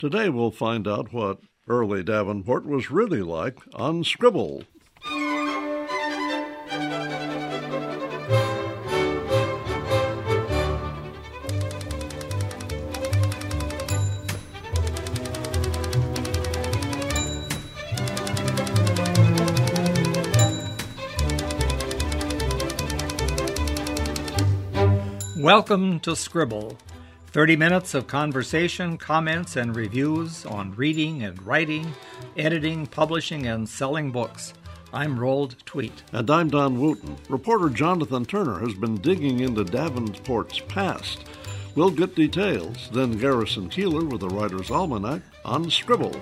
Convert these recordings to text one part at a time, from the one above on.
Today we'll find out what early Davenport was really like on Scribble. Welcome to Scribble, 30 minutes of conversation, comments, and reviews on reading and writing, editing, publishing, and selling books. I'm Roald Tweet. And I'm Don Wooten. Reporter Jonathan Turner has been digging into Davenport's past. We'll get details, then Garrison Keillor with the Writer's Almanac on Scribble.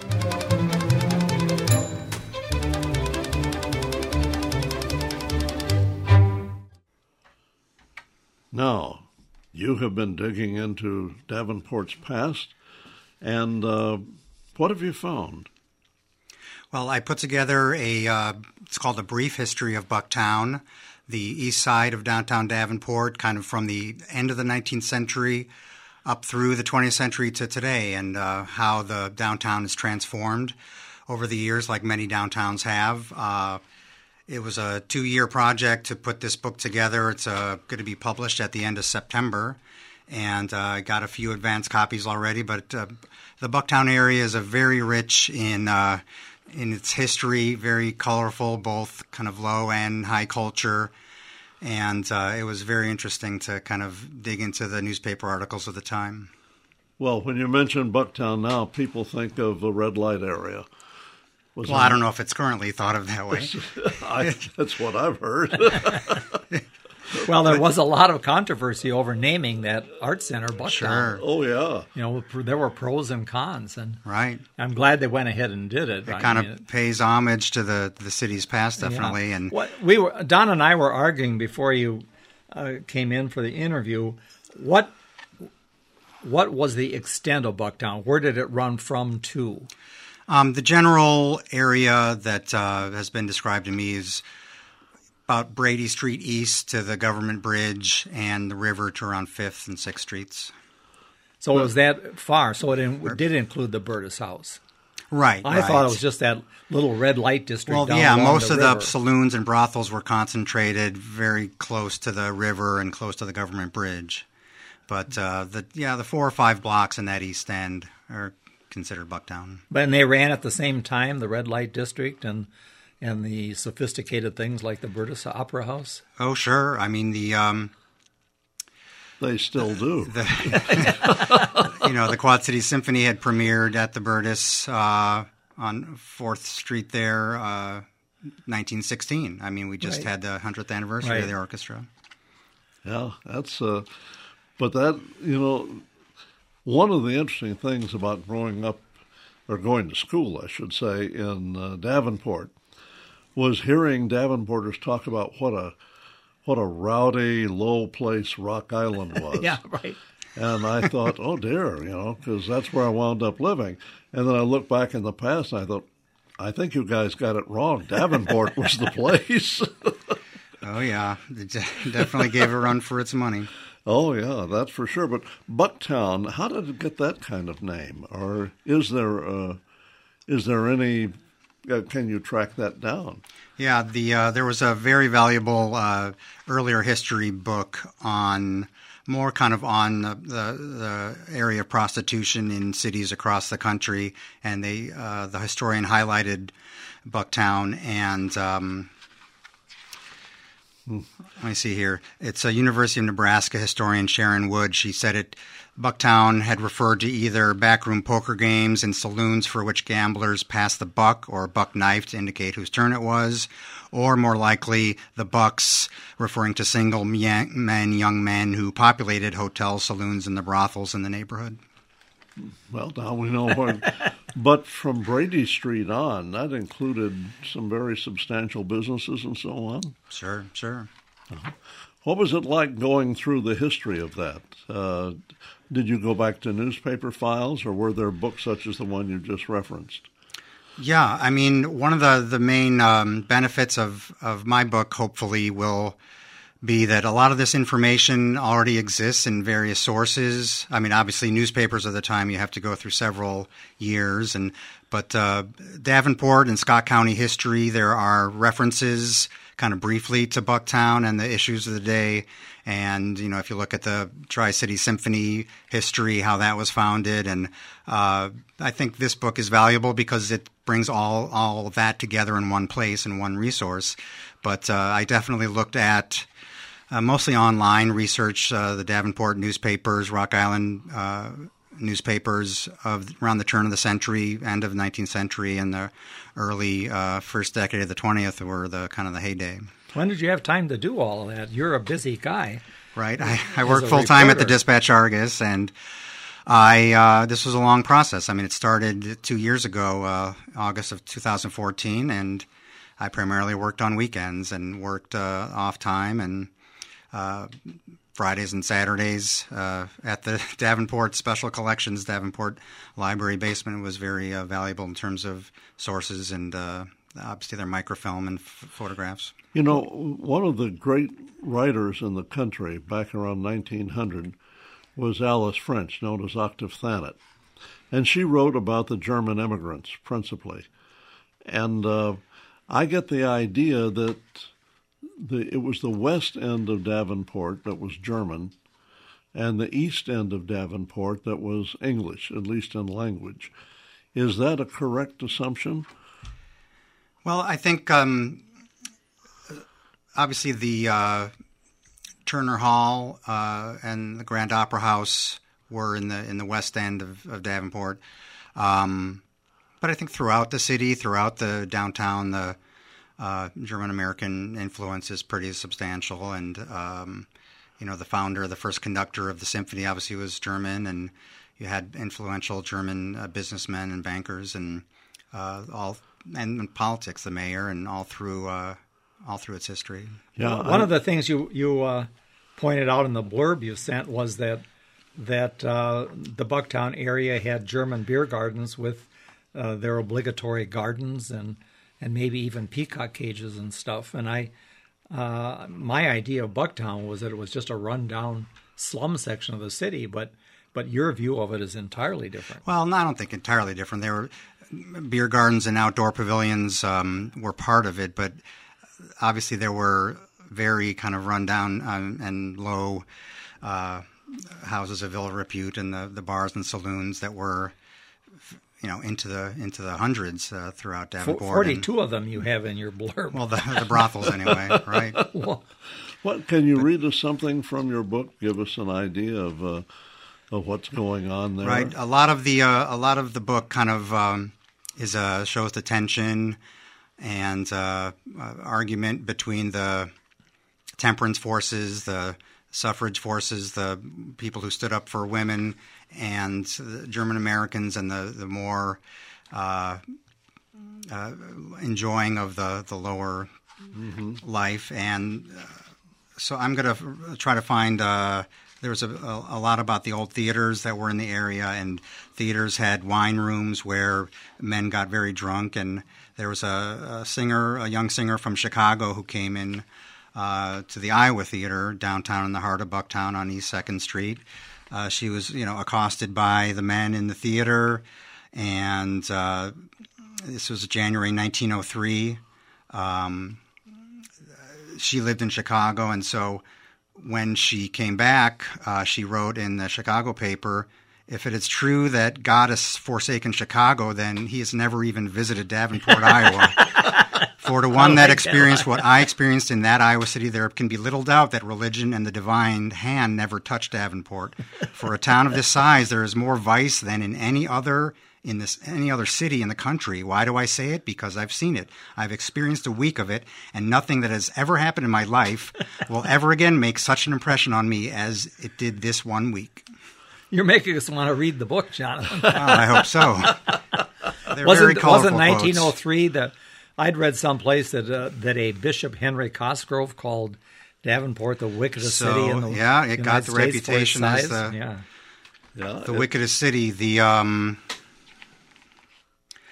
Now, you have been digging into Davenport's past, and what have you found? Well, I put together it's called A Brief History of Bucktown, the east side of downtown Davenport, kind of from the end of the 19th century up through the 20th century to today, and how the downtown is transformed over the years, like many downtowns have. It was a 2-year project to put this book together. It's going to be published at the end of September, and I got a few advance copies already. But the Bucktown area is very rich in its history, very colorful, both kind of low and high culture. And it was very interesting to kind of dig into the newspaper articles of the time. Well, when you mention Bucktown now, people think of the red light area. I don't know if it's currently thought of that way. That's what I've heard. Well, there was a lot of controversy over naming that art center Bucktown. Sure. Oh, yeah. You know, there were pros and cons, and right. I'm glad they went ahead and did it. It kind of pays homage to the city's past, definitely. Yeah. And Don and I were arguing before you came in for the interview. What was the extent of Bucktown? Where did it run from to? The general area that has been described to me is about Brady Street east to the Government Bridge and the river to around 5th and 6th Streets. So it was that far. So it did include the Burtis House. Right. I thought it was just that little red light district. Well, down yeah, along most the of river. the saloons and brothels were concentrated very close to the river and close to the Government Bridge. But the 4 or 5 blocks in that east end are considered Bucktown. But they ran at the same time, the red light district and the sophisticated things like the Burtis Opera House? Oh, sure. I mean, they still do. The Quad City Symphony had premiered at the Burtis on 4th Street there, 1916. I mean, we just had the 100th anniversary of the orchestra. Yeah, that's but that, one of the interesting things about growing up, or going to school, I should say, in Davenport, was hearing Davenporters talk about what a rowdy, low place Rock Island was. Yeah, right. And I thought, oh dear, because that's where I wound up living. And then I looked back in the past and I thought, I think you guys got it wrong. Davenport was the place. Oh, yeah. It definitely gave a run for its money. Oh, yeah, that's for sure. But Bucktown, how did it get that kind of name? Or is there any, can you track that down? Yeah, there was a very valuable earlier history book on more kind of on the area of prostitution in cities across the country, and the historian highlighted Bucktown and let me see here. It's a University of Nebraska historian, Sharon Wood. She said Bucktown had referred to either backroom poker games and saloons for which gamblers passed the buck or buck knife to indicate whose turn it was, or more likely the bucks, referring to single young men who populated hotels, saloons, and the brothels in the neighborhood. Well, now we know what. But from Brady Street on, that included some very substantial businesses and so on? Sure. Uh-huh. What was it like going through the history of that? Did you go back to newspaper files, or were there books such as the one you just referenced? Yeah, I mean, one of the main benefits of my book, hopefully, will be that a lot of this information already exists in various sources. I mean, obviously, newspapers of the time, you have to go through several years. But Davenport and Scott County history, there are references kind of briefly to Bucktown and the issues of the day. And, you know, if you look at the Tri-City Symphony history, how that was founded. And I think this book is valuable because it brings all of that together in one place, in one resource. But I definitely looked at mostly online research, the Davenport newspapers, Rock Island newspapers of around the turn of the century, end of the 19th century, and the early first decade of the 20th were the kind of the heyday. When did you have time to do all of that? You're a busy guy. Right. I work full-time at the Dispatch-Argus, and this was a long process. I mean, it started 2 years ago, August of 2014, and I primarily worked on weekends and worked off time and Fridays and Saturdays at the Davenport Special Collections. Davenport Library basement was very valuable in terms of sources and obviously their microfilm and photographs. You know, one of the great writers in the country back around 1900 was Alice French, known as Octave Thanet. And she wrote about the German immigrants, principally. And I get the idea that it was the west end of Davenport that was German, and the east end of Davenport that was English, at least in language. Is that a correct assumption? Well, I think obviously the Turner Hall and the Grand Opera House were in the west end of Davenport, but I think throughout the city, throughout the downtown, the German-American influence is pretty substantial, and you know, the founder, the first conductor of the symphony, obviously was German, and you had influential German businessmen and bankers, and and politics, the mayor, and all through its history. Yeah, one of the things you pointed out in the blurb you sent was that the Bucktown area had German beer gardens with their obligatory gardens and maybe even peacock cages and stuff. And my idea of Bucktown was that it was just a rundown slum section of the city, but your view of it is entirely different. Well, no, I don't think entirely different. There were beer gardens and outdoor pavilions were part of it, but obviously there were very kind of rundown and low houses of ill repute, and the bars and saloons that were, you know, into the hundreds throughout Davenport. 42 of them you have in your blurb. Well, the brothels anyway, right? What can you read us something from your book? Give us an idea of what's going on there. Right. A lot of the book kind of shows the tension and argument between the temperance forces, the suffrage forces, the people who stood up for women, and the German Americans, and the more enjoying of the lower life. And so I'm going to try to find. There was a lot about the old theaters that were in the area, and theaters had wine rooms where men got very drunk. And there was a young singer from Chicago who came in to the Iowa Theater downtown in the heart of Bucktown on East 2nd Street. She was, accosted by the men in the theater, and this was January 1903. She lived in Chicago, and so when she came back, she wrote in the Chicago paper, "If it is true that God has forsaken Chicago, then he has never even visited Davenport, Iowa. For to one that experienced what I experienced in that Iowa city, there can be little doubt that religion and the divine hand never touched Davenport. For a town of this size, there is more vice than in any other city in the country. Why do I say it? Because I've seen it. I've experienced a week of it, and nothing that has ever happened in my life will ever again make such an impression on me as it did this 1 week." You're making us want to read the book, Jonathan. Well, I hope so. Wasn't 1903 that I'd read someplace that a Bishop Henry Cosgrove called Davenport the wickedest city in the United States. Got the States reputation as the wickedest city.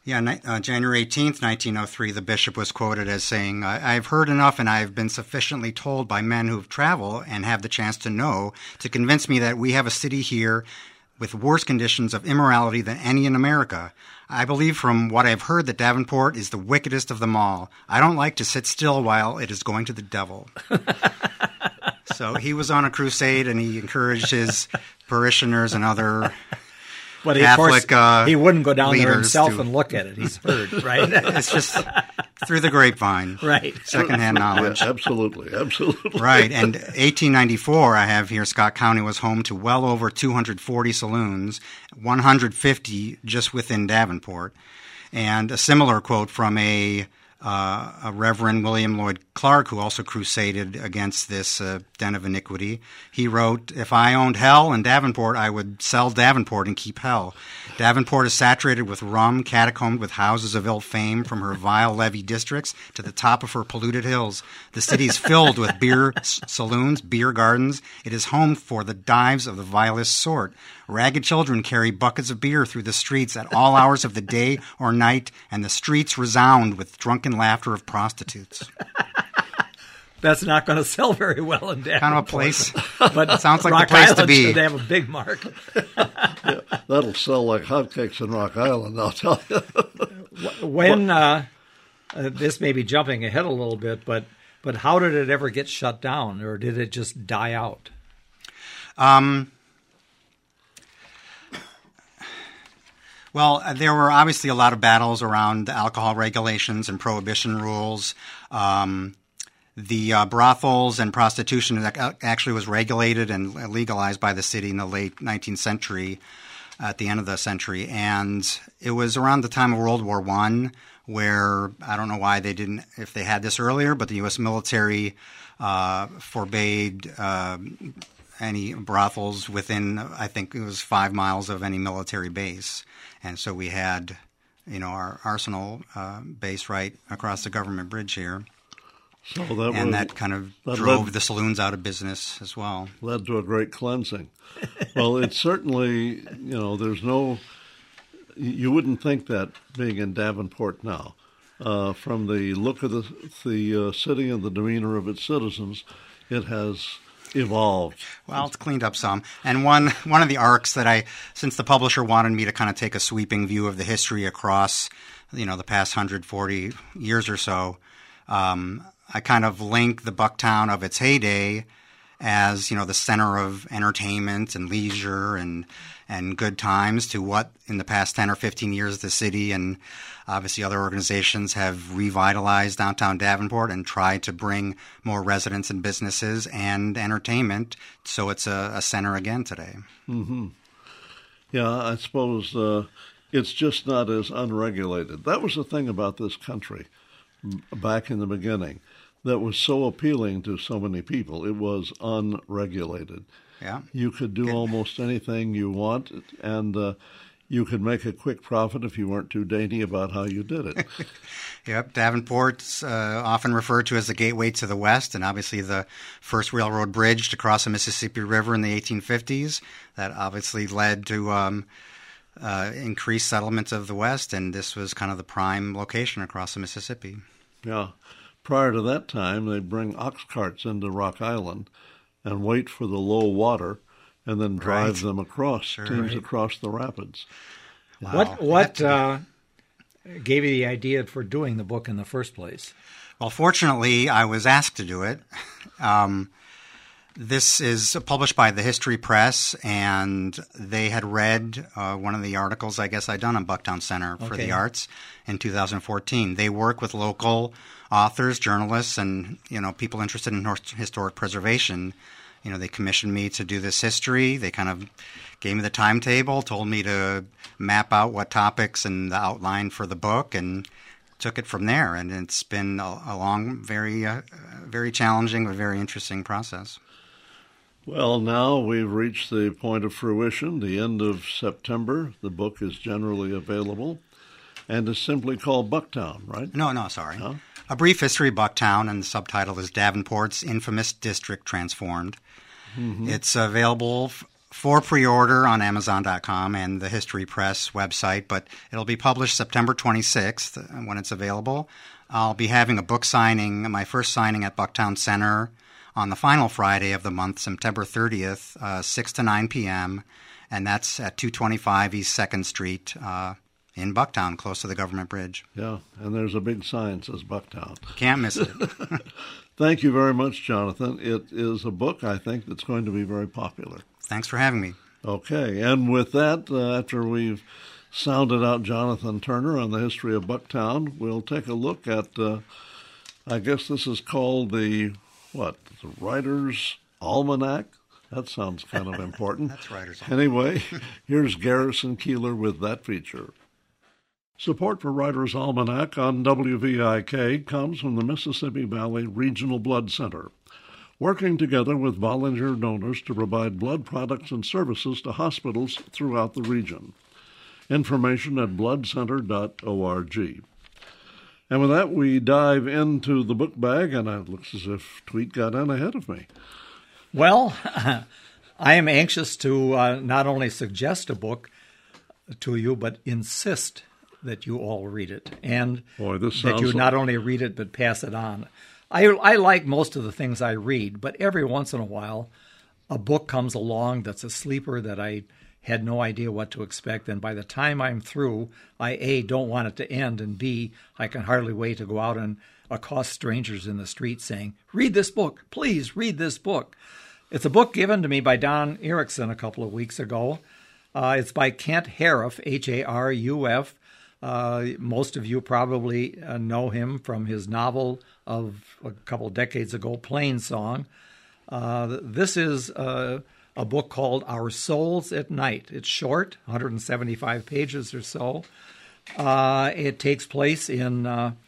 Yeah, January 18th, 1903, the bishop was quoted as saying, I've heard enough and I've been sufficiently told by men who've traveled and have the chance to know to convince me that we have a city here with worse conditions of immorality than any in America. I believe from what I've heard that Davenport is the wickedest of them all. I don't like to sit still while it is going to the devil. So he was on a crusade and he encouraged his parishioners and other But Catholic, of course, he wouldn't go down there himself to- and look at it. He's heard, right? It's just through the grapevine. Right. Secondhand knowledge. Yeah, absolutely. Right. And 1894, I have here, Scott County was home to well over 240 saloons, 150 just within Davenport. And a similar quote from a Reverend William Lloyd Clark, who also crusaded against this den of iniquity. He wrote, "If I owned hell in Davenport, I would sell Davenport and keep hell. Davenport is saturated with rum, catacombed with houses of ill fame from her vile levee districts to the top of her polluted hills. The city is filled with beer saloons, beer gardens. It is home for the dives of the vilest sort. Ragged children carry buckets of beer through the streets at all hours of the day or night, and the streets resound with drunken laughter of prostitutes." That's not going to sell very well in Davenport. Kind of a place. But It sounds like Rock the place to Island be. should have a big market. Yeah, that'll sell like hotcakes in Rock Island, I'll tell you. When this may be jumping ahead a little bit, but how did it ever get shut down, or did it just die out? Well, there were obviously a lot of battles around alcohol regulations and prohibition rules. The brothels and prostitution actually was regulated and legalized by the city in the late 19th century, at the end of the century. And it was around the time of World War I where, I don't know why they didn't, if they had this earlier, but the U.S. military forbade any brothels within, I think it was 5 miles of any military base. And so we had, our Arsenal base right across the government bridge here. So that kind of drove the saloons out of business as well. Led to a great cleansing. Well, it's certainly, there's no, you wouldn't think that being in Davenport now. From the look of the city and the demeanor of its citizens, it has evolved. Well, it's cleaned up some. And one of the arcs that since the publisher wanted me to kind of take a sweeping view of the history across, the past 140 years or so, I kind of link the Bucktown of its heyday as, the center of entertainment and leisure and good times to what in the past 10 or 15 years the city and obviously other organizations have revitalized downtown Davenport and tried to bring more residents and businesses and entertainment so it's a center again today. Mm-hmm. Yeah, I suppose it's just not as unregulated. That was the thing about this country back in the beginning that was so appealing to so many people. It was unregulated. Yeah. You could do almost anything you want, and you could make a quick profit if you weren't too dainty about how you did it. Yep. Davenport's often referred to as the gateway to the West, and obviously the first railroad bridge to cross the Mississippi River in the 1850s. That obviously led to increased settlements of the West, and this was kind of the prime location across the Mississippi. Yeah. Prior to that time, they'd bring ox carts into Rock Island and wait for the low water and then drive them across, teams across the rapids. Wow. What gave you the idea for doing the book in the first place? Well, fortunately, I was asked to do it. This is published by the History Press, and they had read one of the articles I guess I'd done on Bucktown Center for the Arts in 2014. They work with local authors, journalists, and people interested in historic preservation. They commissioned me to do this history. They kind of gave me the timetable, told me to map out what topics and the outline for the book, and took it from there. And it's been a long, very, very challenging but very interesting process. Well, now we've reached the point of fruition, the end of September. The book is generally available, and is simply called Bucktown, right? No, sorry. Huh? A Brief History of Bucktown, and the subtitle is Davenport's Infamous District Transformed. Mm-hmm. It's available for pre-order on Amazon.com and the History Press website, but it'll be published September 26th when it's available. I'll be having a book signing, my first signing at Bucktown Center on the final Friday of the month, September 30th, 6 to 9 p.m., and that's at 225 East 2nd Street in Bucktown, close to the Government Bridge. Yeah, and there's a big sign that says Bucktown. Can't miss it. Thank you very much, Jonathan. It is a book, I think, that's going to be very popular. Thanks for having me. Okay, and with that, after we've sounded out Jonathan Turner on the history of Bucktown, we'll take a look at, I guess this is called the Writer's Almanac? That sounds kind of important. That's Writer's Almanac. Anyway, here's Garrison Keillor with that feature. Support for Writer's Almanac on WVIK comes from the Mississippi Valley Regional Blood Center, working together with volunteer donors to provide blood products and services to hospitals throughout the region. Information at bloodcenter.org. And with that, we dive into the book bag, and it looks as if Tweet got in ahead of me. Well, I am anxious to not only suggest a book to you, but insist that you all read it, and that you not only read it, but pass it on. I like most of the things I read, but every once in a while, a book comes along that's a sleeper that I had no idea what to expect, and by the time I'm through, I, A, don't want it to end, and B, I can hardly wait to go out and accost strangers in the street saying, "Read this book, please read this book." It's a book given to me by Don Erickson a couple of weeks ago. It's by Kent Haruf, Haruf. Most of you probably know him from his novel of a couple decades ago, Plain Song. This is a book called Our Souls at Night. It's short, 175 pages or so. It takes place in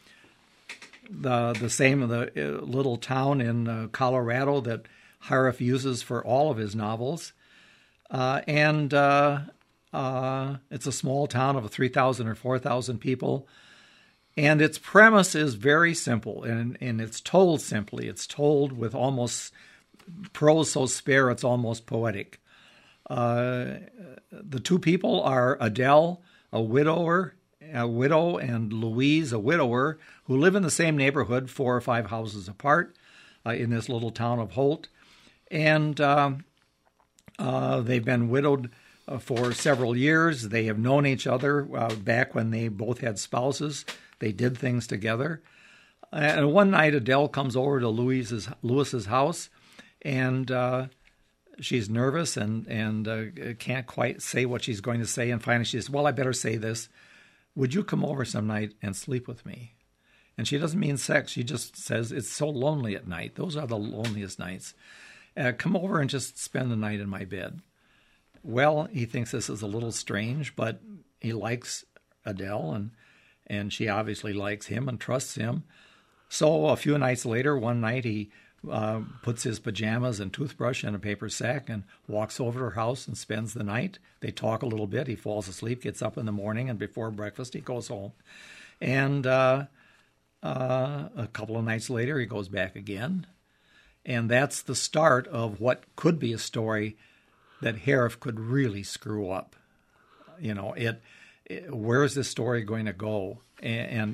the same little town in Colorado that Haruf uses for all of his novels. And it's a small town of 3,000 or 4,000 people. And its premise is very simple, and it's told simply. It's told with almost prose so spare it's almost poetic. The two people are Adele, a widow, and Louise, a widower, who live in the same neighborhood, 4 or 5 houses apart, in this little town of Holt. And they've been widowed for several years. They have known each other back when they both had spouses. They did things together. And one night, Adele comes over to Lewis's house, and she's nervous and can't quite say what she's going to say. And finally, she says, "Well, I better say this. Would you come over some night and sleep with me?" And she doesn't mean sex. She just says, "It's so lonely at night. Those are the loneliest nights. Come over and just spend the night in my bed." Well, he thinks this is a little strange, but he likes Adele, and she obviously likes him and trusts him. So a few nights later, one night, he puts his pajamas and toothbrush in a paper sack and walks over to her house and spends the night. They talk a little bit. He falls asleep, gets up in the morning, and before breakfast, he goes home. And a couple of nights later, he goes back again. And that's the start of what could be a story that Haruf could really screw up. You know, where is this story going to go? And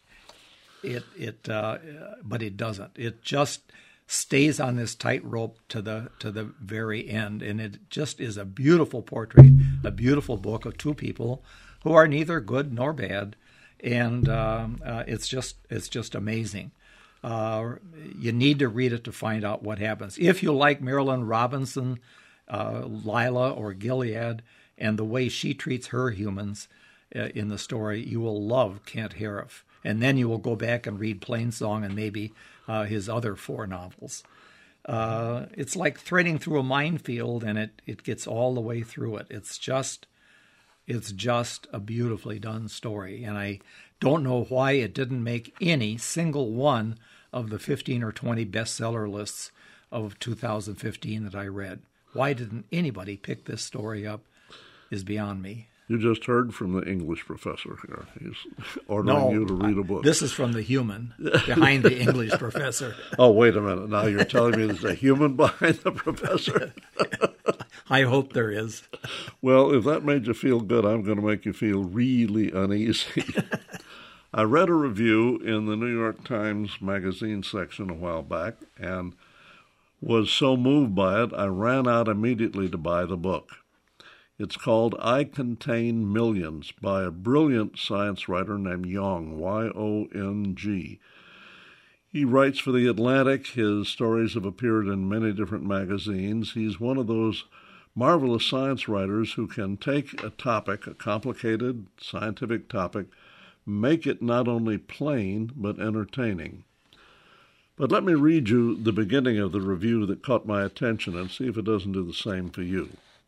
but it doesn't. It just stays on this tightrope to the very end, and it just is a beautiful portrait, a beautiful book of two people who are neither good nor bad, and it's just amazing. You need to read it to find out what happens. If you like Marilynne Robinson, Lila, or Gilead, and the way she treats her humans in the story, you will love Kent Haruf. And then you will go back and read Plain Song and maybe his other 4 novels. It's like threading through a minefield, and it gets all the way through it. It's just a beautifully done story. And I don't know why it didn't make any single one of the 15 or 20 bestseller lists of 2015 that I read. Why didn't anybody pick this story up is beyond me. You just heard from the English professor here. He's ordering you to read a book. This is from the human behind the English professor. Oh, wait a minute. Now you're telling me there's a human behind the professor? I hope there is. Well, if that made you feel good, I'm going to make you feel really uneasy. I read a review in the New York Times magazine section a while back and was so moved by it, I ran out immediately to buy the book. It's called I Contain Millions by a brilliant science writer named Yong, Y-O-N-G. He writes for The Atlantic. His stories have appeared in many different magazines. He's one of those marvelous science writers who can take a topic, a complicated scientific topic, make it not only plain but entertaining. But let me read you the beginning of the review that caught my attention and see if it doesn't do the same for you.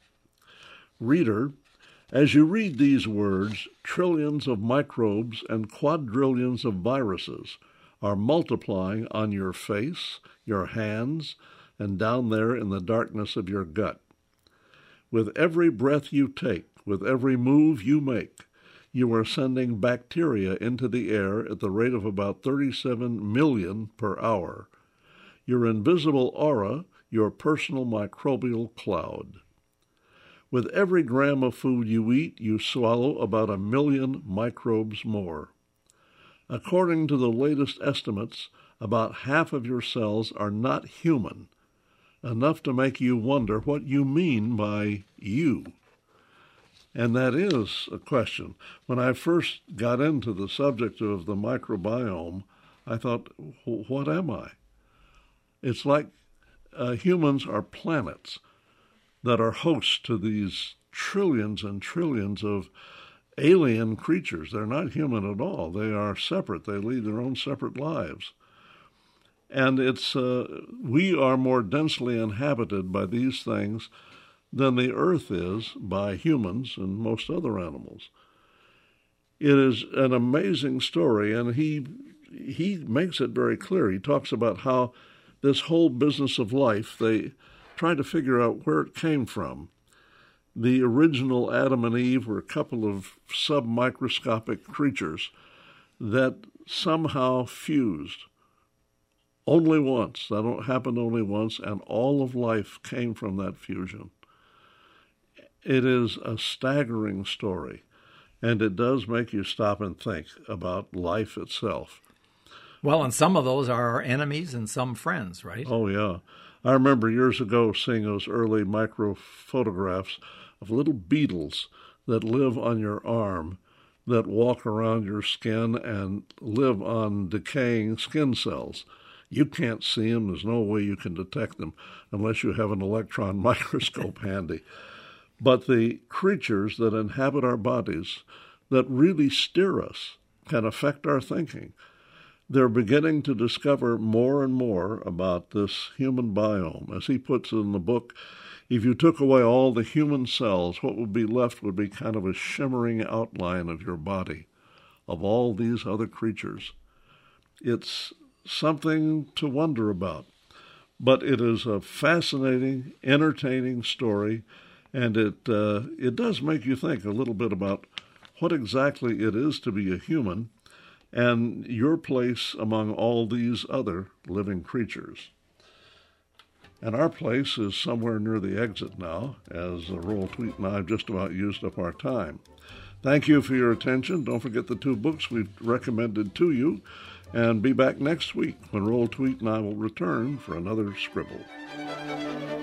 Reader, as you read these words, trillions of microbes and quadrillions of viruses are multiplying on your face, your hands, and down there in the darkness of your gut. With every breath you take, with every move you make, you are sending bacteria into the air at the rate of about 37 million per hour. Your invisible aura, your personal microbial cloud. With every gram of food you eat, you swallow about 1 million microbes more. According to the latest estimates, about half of your cells are not human, enough to make you wonder what you mean by you. And that is a question. When I first got into the subject of the microbiome, I thought, what am I? It's like humans are planets that are hosts to these trillions and trillions of alien creatures. They're not human at all. They are separate. They lead their own separate lives. And we are more densely inhabited by these things than the earth is by humans and most other animals. It is an amazing story, and he makes it very clear. He talks about how this whole business of life, they try to figure out where it came from. The original Adam and Eve were a couple of submicroscopic creatures that somehow fused only once. That happened only once, and all of life came from that fusion. It is a staggering story, and it does make you stop and think about life itself. Well, and some of those are our enemies and some friends, right? Oh, yeah. I remember years ago seeing those early micro photographs of little beetles that live on your arm, that walk around your skin and live on decaying skin cells. You can't see them. There's no way you can detect them unless you have an electron microscope handy. But the creatures that inhabit our bodies, that really steer us, can affect our thinking. They're beginning to discover more and more about this human biome. As he puts it in the book, if you took away all the human cells, what would be left would be kind of a shimmering outline of your body, of all these other creatures. It's something to wonder about. But it is a fascinating, entertaining story, and it does make you think a little bit about what exactly it is to be a human and your place among all these other living creatures. And our place is somewhere near the exit now, as Roll Tweet and I have just about used up our time. Thank you for your attention. Don't forget the 2 books we've recommended to you, and be back next week when Roll Tweet and I will return for another scribble.